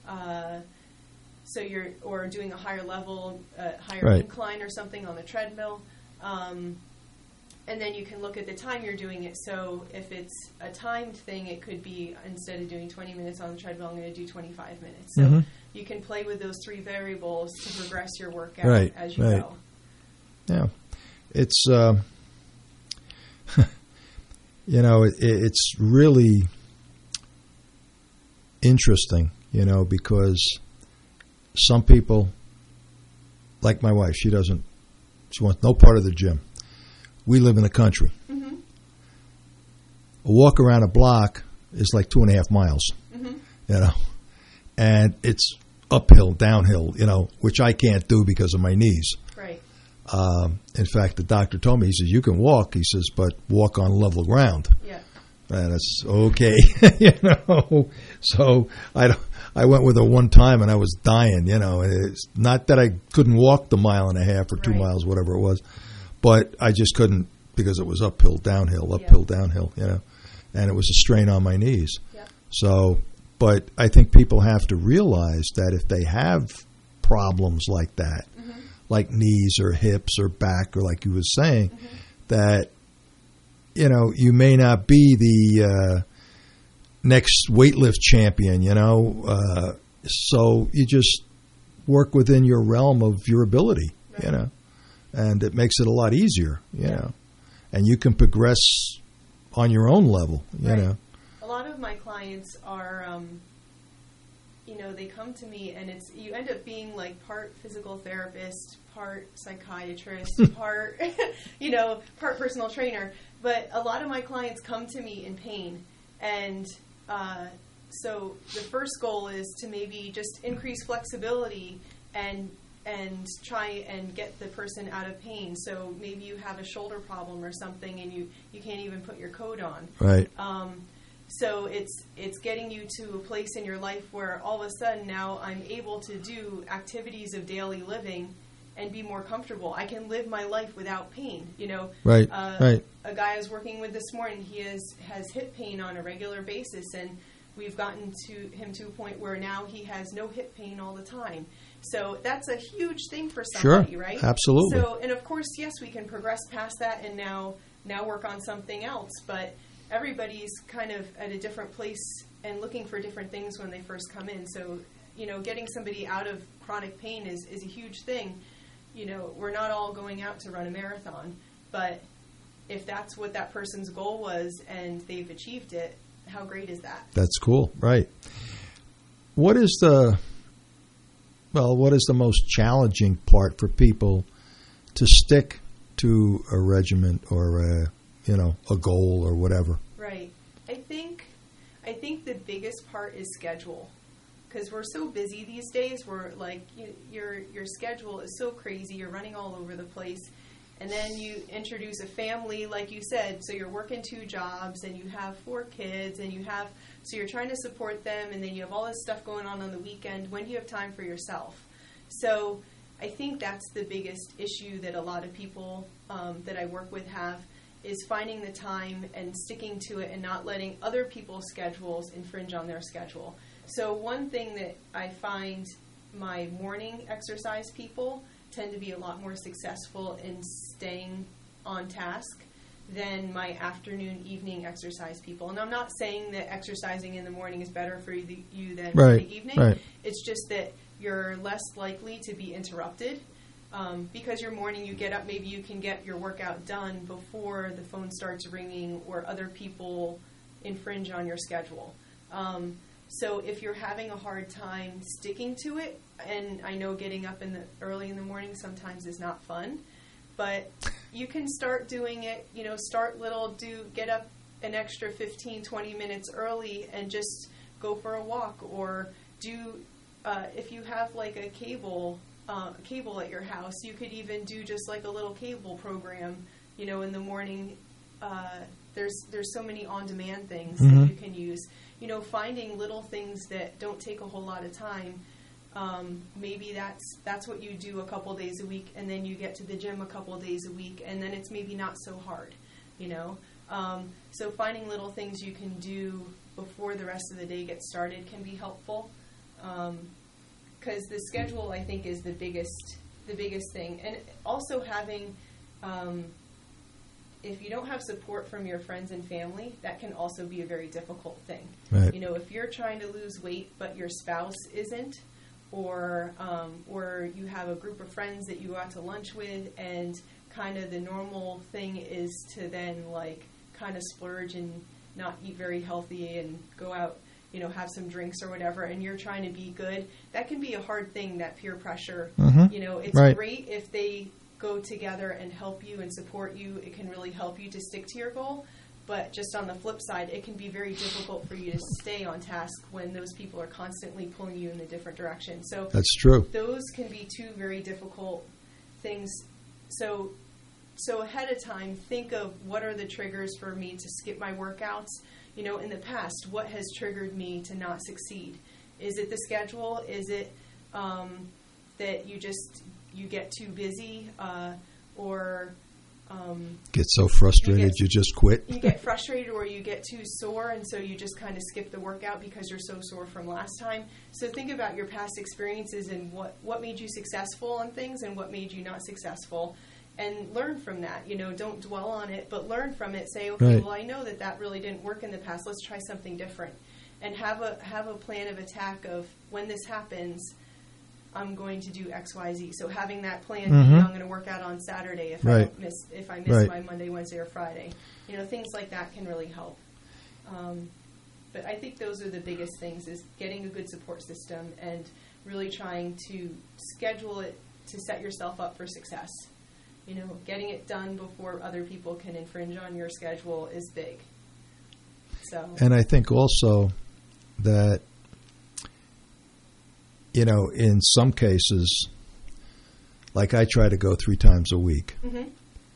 Or doing a higher level, higher incline or something on the treadmill. And then you can look at the time you're doing it. So if it's a timed thing, it could be instead of doing 20 minutes on the treadmill, I'm going to do 25 minutes. So you can play with those 3 variables to progress your workout as you go. Yeah. It's, it's really interesting, because some people, like my wife, she wants no part of the gym. We live in the country. A walk around a block is like 2.5 miles, and it's uphill, downhill, which I can't do because of my knees. Right. In fact, the doctor told me, he says, you can walk, he says, but walk on level ground. Yeah. And it's okay, So I went with her one time and I was dying, It's not that I couldn't walk the 1.5 miles or 2 miles, whatever it was. But I just couldn't because it was uphill, downhill, downhill, and it was a strain on my knees. Yep. So, but I think people have to realize that if they have problems like that, like knees or hips or back, or like you were saying, that, you may not be the next weightlift champion, so you just work within your realm of your ability, and it makes it a lot easier, and you can progress on your own level, A lot of my clients are, they come to me and you end up being like part physical therapist, part psychiatrist, part personal trainer. But a lot of my clients come to me in pain, and so the first goal is to maybe just increase flexibility and try and get the person out of pain. So maybe you have a shoulder problem or something, and you can't even put your coat on. Right. So it's getting you to a place in your life where all of a sudden now I'm able to do activities of daily living and be more comfortable. I can live my life without pain. Right. A guy I was working with this morning, he has hip pain on a regular basis, and we've gotten him to a point where now he has no hip pain all the time. So that's a huge thing for somebody, right? Absolutely. So, and of course, yes, we can progress past that and now work on something else, but everybody's kind of at a different place and looking for different things when they first come in. So, getting somebody out of chronic pain is a huge thing. We're not all going out to run a marathon, but if that's what that person's goal was and they've achieved it, how great is that? That's cool, right. What is the most challenging part for people to stick to a regimen or a goal or whatever? Right. I think the biggest part is schedule, because we're so busy these days. We're like, your schedule is so crazy. You're running all over the place. And then you introduce a family, like you said, so you're working 2 jobs, and you have 4 kids, and so you're trying to support them, and then you have all this stuff going on the weekend. When do you have time for yourself? So I think that's the biggest issue that a lot of people that I work with have, is finding the time and sticking to it and not letting other people's schedules infringe on their schedule. So one thing that I find, my morning exercise people tend to be a lot more successful in staying on task than my afternoon, evening exercise people. And I'm not saying that exercising in the morning is better for you than in the evening. Right. It's just that you're less likely to be interrupted. Because your morning, you get up, maybe you can get your workout done before the phone starts ringing or other people infringe on your schedule. So if you're having a hard time sticking to it, and I know getting up early in the morning sometimes is not fun, but you can start doing it, start little, get up an extra 15, 20 minutes early and just go for a walk, or if you have like a cable at your house, you could even do just like a little cable program, in the morning. There's so many on-demand things that you can use. Finding little things that don't take a whole lot of time. Maybe that's what you do a couple days a week, and then you get to the gym a couple days a week, and then it's maybe not so hard, So finding little things you can do before the rest of the day gets started can be helpful. Because the schedule, I think, is the biggest thing. And also having, if you don't have support from your friends and family, that can also be a very difficult thing. Right. If you're trying to lose weight but your spouse isn't, or you have a group of friends that you go out to lunch with, and kind of the normal thing is to then like kind of splurge and not eat very healthy and go out, have some drinks or whatever, and you're trying to be good, that can be a hard thing, that peer pressure. It's great if they go together and help you and support you. It can really help you to stick to your goal. But just on the flip side, it can be very difficult for you to stay on task when those people are constantly pulling you in a different direction. So that's true. Those can be 2 very difficult things. So ahead of time, think of what are the triggers for me to skip my workouts. In the past, what has triggered me to not succeed? Is it the schedule? Is it that you get too busy, or get so frustrated you just quit? You get frustrated, or you get too sore, and so you just kind of skip the workout because you're so sore from last time. So think about your past experiences and what made you successful on things and what made you not successful. And learn from that. Don't dwell on it, but learn from it. Say, okay, well, I know that really didn't work in the past. Let's try something different, and have a plan of attack of when this happens, I'm going to do X, Y, Z. So having that plan, I'm going to work out on Saturday if I miss my Monday, Wednesday, or Friday. Things like that can really help. But I think those are the biggest things: is getting a good support system and really trying to schedule it to set yourself up for success. Getting it done before other people can infringe on your schedule is big. And I think also that, in some cases, like I try to go 3 times a week. It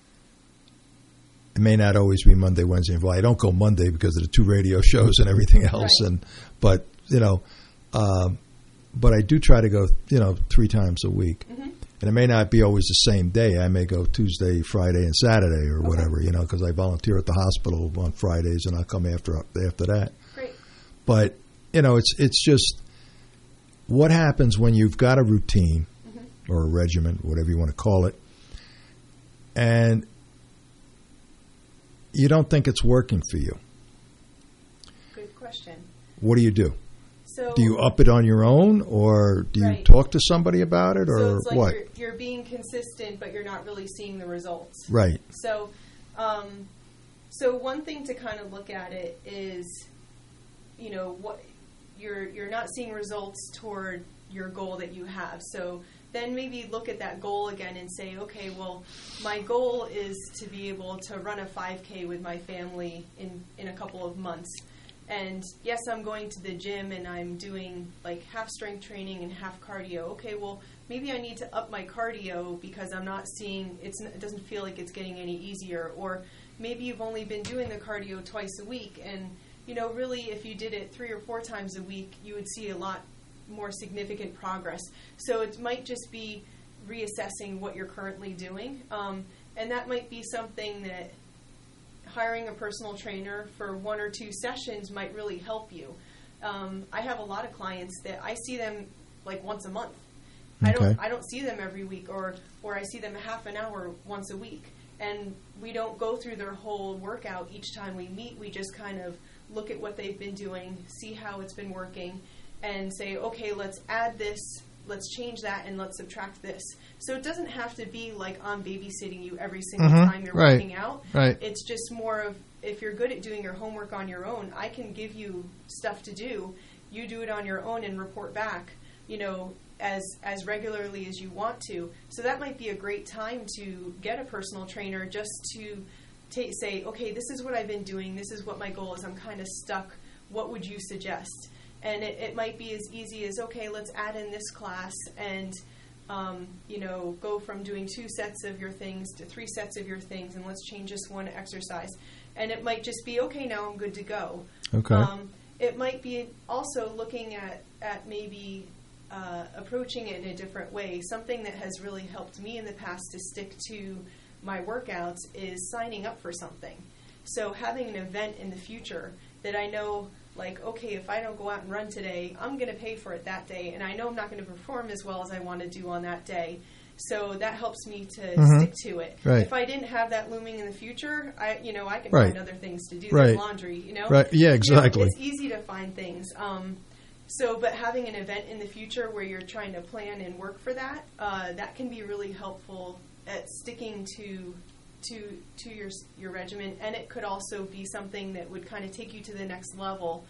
may not always be Monday, Wednesday, and Friday. I don't go Monday because of the 2 radio shows and everything else. Right. But I do try to go, 3 times a week. And it may not be always the same day. I may go Tuesday, Friday, and Saturday or whatever, because I volunteer at the hospital on Fridays, and I'll come after that. Great. But, it's just what happens when you've got a routine or a regimen, whatever you want to call it, and you don't think it's working for you. Good question. What do you do? So, do you up it on your own, or do you talk to somebody about it, or so it's like what? You're being consistent, but you're not really seeing the results. Right. So, so one thing to kind of look at it is, what you're not seeing results toward your goal that you have. So then maybe look at that goal again and say, okay, well, my goal is to be able to run a 5K with my family in a couple of months. And yes, I'm going to the gym and I'm doing like half strength training and half cardio. Okay, well, maybe I need to up my cardio because I'm not seeing, it doesn't feel like it's getting any easier. Or maybe you've only been doing the cardio twice a week, and really if you did it 3 or 4 times a week, you would see a lot more significant progress. So it might just be reassessing what you're currently doing. And that might be something that hiring a personal trainer for 1 or 2 sessions might really help you. I have a lot of clients that I see them like once a month. Okay. I don't see them every week, or I see them a half an hour once a week. And we don't go through their whole workout each time we meet. We just kind of look at what they've been doing, see how it's been working, and say, okay, let's add this, let's change that, and let's subtract this. So it doesn't have to be like I'm babysitting you every single time you're working out. Right. It's just more of, if you're good at doing your homework on your own, I can give you stuff to do. You do it on your own and report back, as regularly as you want to. So that might be a great time to get a personal trainer, just to say, okay, this is what I've been doing, this is what my goal is, I'm kind of stuck, what would you suggest? And it might be as easy as, okay, let's add in this class and go from doing 2 sets of your things to 3 sets of your things, and let's change this one exercise. And it might just be, okay, now I'm good to go. Okay. It might be also looking at maybe approaching it in a different way. Something that has really helped me in the past to stick to my workouts is signing up for something. So having an event in the future that I know, like, okay, if I don't go out and run today, I'm going to pay for it that day, and I know I'm not going to perform as well as I want to do on that day. So that helps me to stick to it. Right. If I didn't have that looming in the future, I can Right. find other things to do. Right. There's laundry, Right. Yeah, exactly. It's easy to find things. But having an event in the future where you're trying to plan and work for that, that can be really helpful at sticking to your regimen. And it could also be something that would kind of take you to the next level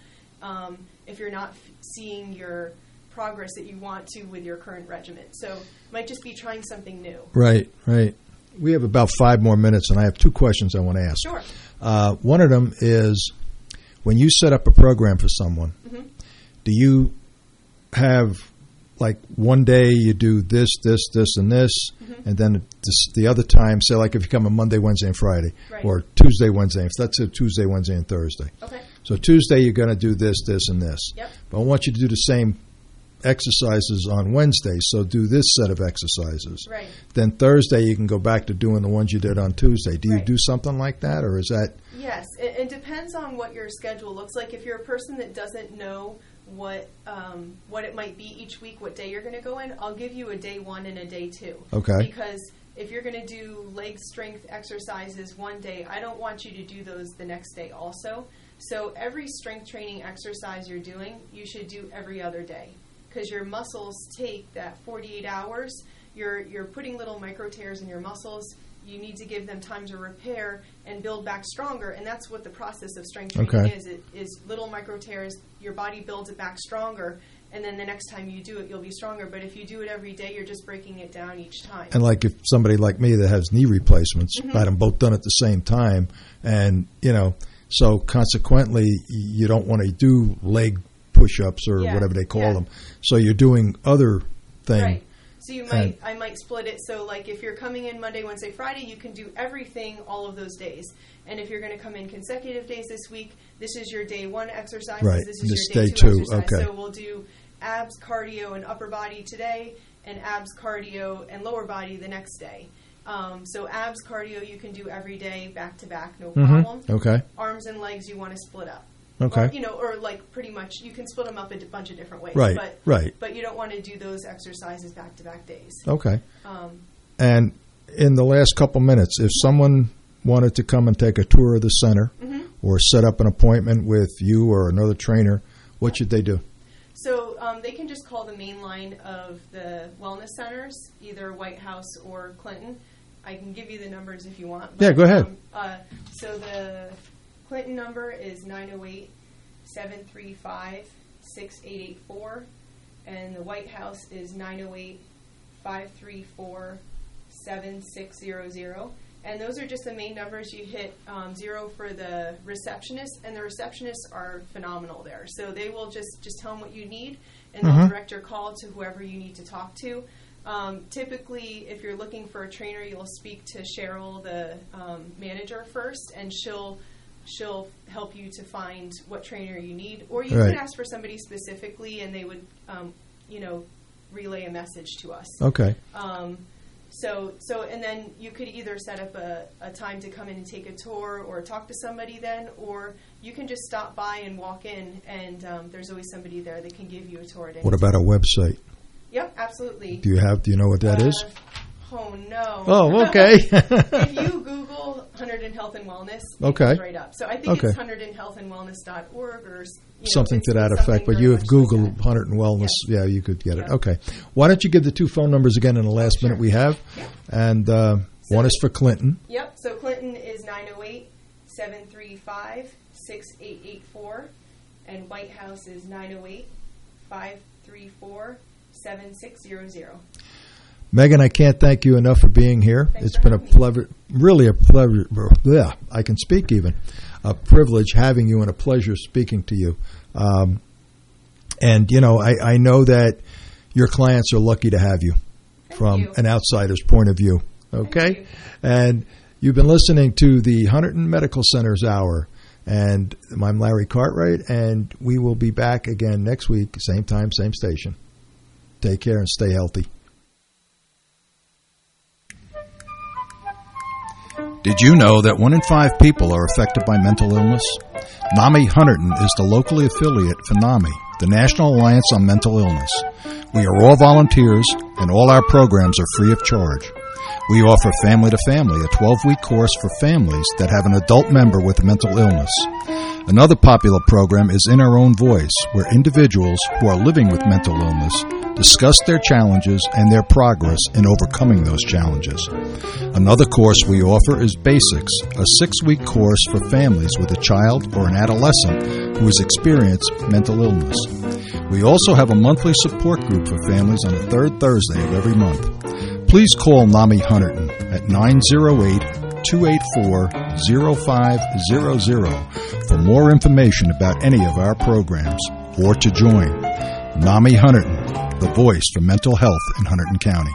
if you're not seeing your progress that you want to with your current regimen. So it might just be trying something new. Right. We have about 5 more minutes, and I have 2 questions I want to ask. Sure. One of them is, when you set up a program for someone, do you have, like, one day you do this, and this, and then the other time, say, like, if you come on Monday, Wednesday, and Friday, or Tuesday, Wednesday, if that's a Tuesday, Wednesday, and Thursday. Okay. So Tuesday you're going to do this, and this. Yep. But I want you to do the same exercises on Wednesday, so do this set of exercises. Right. Then Thursday you can go back to doing the ones you did on Tuesday. Do you do something like that, or is that... Yes, it depends on what your schedule looks like. If you're a person that doesn't know what it might be each week, what day you're going to go in, I'll give you a day 1 and a day 2. Okay. Because if you're going to do leg strength exercises one day, I don't want you to do those the next day also. So every strength training exercise you're doing, you should do every other day. Because your muscles take that 48 hours. You're putting little micro tears in your muscles. You need to give them time to repair and build back stronger, and that's what the process of strength training is. It is little micro tears. Your body builds it back stronger, and then the next time you do it, you'll be stronger. But if you do it every day, you're just breaking it down each time. And like if somebody like me that has knee replacements, I had them both done at the same time, and so consequently, you don't want to do leg push-ups or whatever they call them. So you're doing other things. Right. So I might split it. So like if you're coming in Monday, Wednesday, Friday, you can do everything all of those days. And if you're going to come in consecutive days this week, this is your day 1 exercise. Right. This is This your day day 2 2. exercise. Okay. So we'll do abs, cardio, and upper body today, and abs, cardio, and lower body the next day. So abs, cardio, you can do every day, back to back, no problem. Okay. Arms and legs, you want to split up. Okay. Or like pretty much, you can split them up a bunch of different ways. Right, but, right. But you don't want to do those exercises back-to-back days. Okay. And in the last couple minutes, if someone wanted to come and take a tour of the center or set up an appointment with you or another trainer, what should they do? So they can just call the main line of the wellness centers, either White House or Clinton. I can give you the numbers if you want. Yeah, go ahead. So the Clinton number is 908-735-6884, and the White House is 908-534-7600. And those are just the main numbers. You hit 0 for the receptionist, and the receptionists are phenomenal there. So they will just tell them what you need, and they'll direct your call to whoever you need to talk to. Typically, if you're looking for a trainer, you'll speak to Cheryl, the manager, first, and she'll help you to find what trainer you need. Or you can ask for somebody specifically, and they would, relay a message to us. Okay. So, and then you could either set up a time to come in and take a tour or talk to somebody then, or you can just stop by and walk in, and there's always somebody there that can give you a tour. What about a website? Yep, absolutely. Do you know what that is? Oh, no. Oh, okay. If you Google Hunterdon Health and Wellness, it comes right up. So I think it's HunterdonHealthAndWellness.org or something to that effect. But you have Googled Hunterdon Wellness. Yeah, you could get it. Okay. Why don't you give the two phone numbers again in the last minute we have? Yeah. And one is for Clinton. Yep. So Clinton is 908-735-6884. And White House is 908-534-7600. Megan, I can't thank you enough for being here. It's been a pleasure, really a pleasure. Yeah, I can speak even. A privilege having you and a pleasure speaking to you. And, I know that your clients are lucky to have you from an outsider's point of view. Okay? And you've been listening to the Hunterdon Medical Center's Hour. And I'm Larry Cartwright, and we will be back again next week, same time, same station. Take care and stay healthy. Did you know that 1 in 5 people are affected by mental illness? NAMI Hunterdon is the locally affiliate for NAMI, the National Alliance on Mental Illness. We are all volunteers, and all our programs are free of charge. We offer Family to Family, a 12-week course for families that have an adult member with a mental illness. Another popular program is In Our Own Voice, where individuals who are living with mental illness discuss their challenges and their progress in overcoming those challenges. Another course we offer is Basics, a 6-week course for families with a child or an adolescent who has experienced mental illness. We also have a monthly support group for families on the third Thursday of every month. Please call NAMI Hunterdon at 908-284-0500 for more information about any of our programs or to join. NAMI Hunterdon, the voice for mental health in Hunterdon County.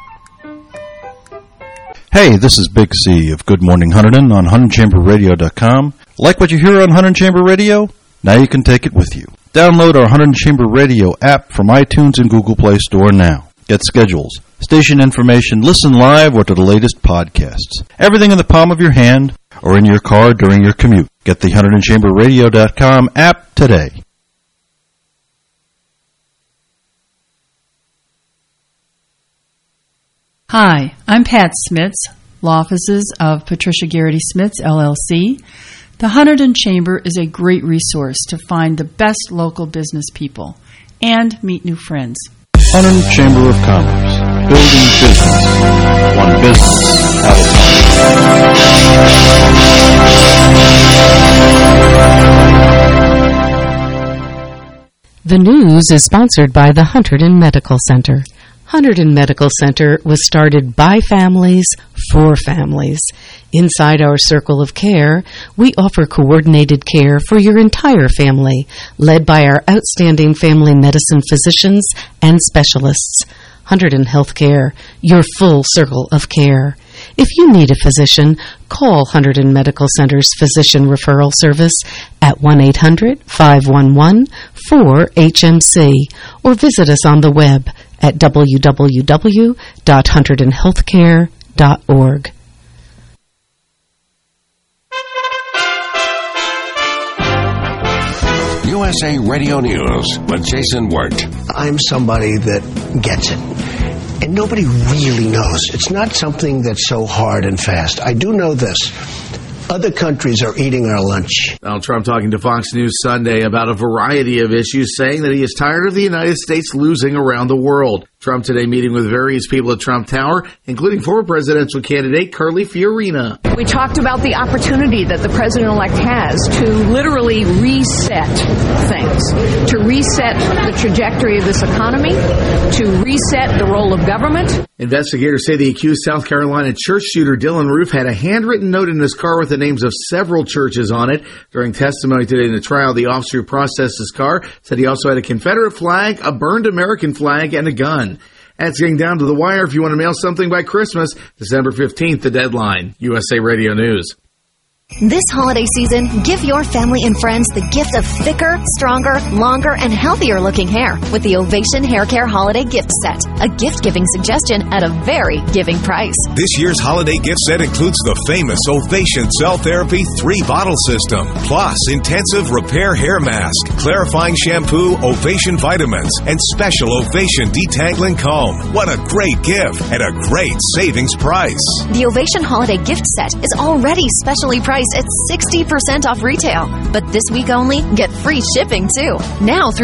Hey, this is Big C of Good Morning Hunterdon on HunterdonChamberRadio.com. Like what you hear on Hunterdon Chamber Radio? Now you can take it with you. Download our Hunterdon Chamber Radio app from iTunes and Google Play Store now. Get schedules, station information, listen live, or to the latest podcasts. Everything in the palm of your hand or in your car during your commute. Get the HunterdonChamberRadio.com app today. Hi, I'm Pat Smits, law offices of Patricia Garrity Smits, LLC. The Hunterdon Chamber is a great resource to find the best local business people and meet new friends. Hunterdon Chamber of Commerce, building business, one business at a time. The news is sponsored by the Hunterdon Medical Center. Hunterdon Medical Center was started by families for families. Inside our circle of care, we offer coordinated care for your entire family, led by our outstanding family medicine physicians and specialists. Hunterdon Healthcare, your full circle of care. If you need a physician, call Hunterdon Medical Center's Physician Referral Service at 1-800-511-4HMC or visit us on the web at www.hunterdonhealthcare.org. USA Radio News with Jason Wirt. I'm somebody that gets it. And nobody really knows. It's not something that's so hard and fast. I do know this. Other countries are eating our lunch. Donald Trump talking to Fox News Sunday about a variety of issues, saying that he is tired of the United States losing around the world. Trump today meeting with various people at Trump Tower, including former presidential candidate Carly Fiorina. We talked about the opportunity that the president-elect has to literally reset things, to reset the trajectory of this economy, to reset the role of government. Investigators say the accused South Carolina church shooter Dylan Roof had a handwritten note in his car with the names of several churches on it. During testimony today in the trial, the officer who processed his car said he also had a Confederate flag, a burned American flag, and a gun. That's getting down to the wire. If you want to mail something by Christmas, December 15th, the deadline. USA Radio News. This holiday season, give your family and friends the gift of thicker, stronger, longer, and healthier-looking hair with the Ovation Hair Care Holiday Gift Set, a gift-giving suggestion at a very giving price. This year's holiday gift set includes the famous Ovation Cell Therapy 3-bottle system, plus intensive repair hair mask, clarifying shampoo, Ovation vitamins, and special Ovation detangling comb. What a great gift at a great savings price. The Ovation Holiday Gift Set is already specially priced at 60% off retail. But this week only, get free shipping too. Now through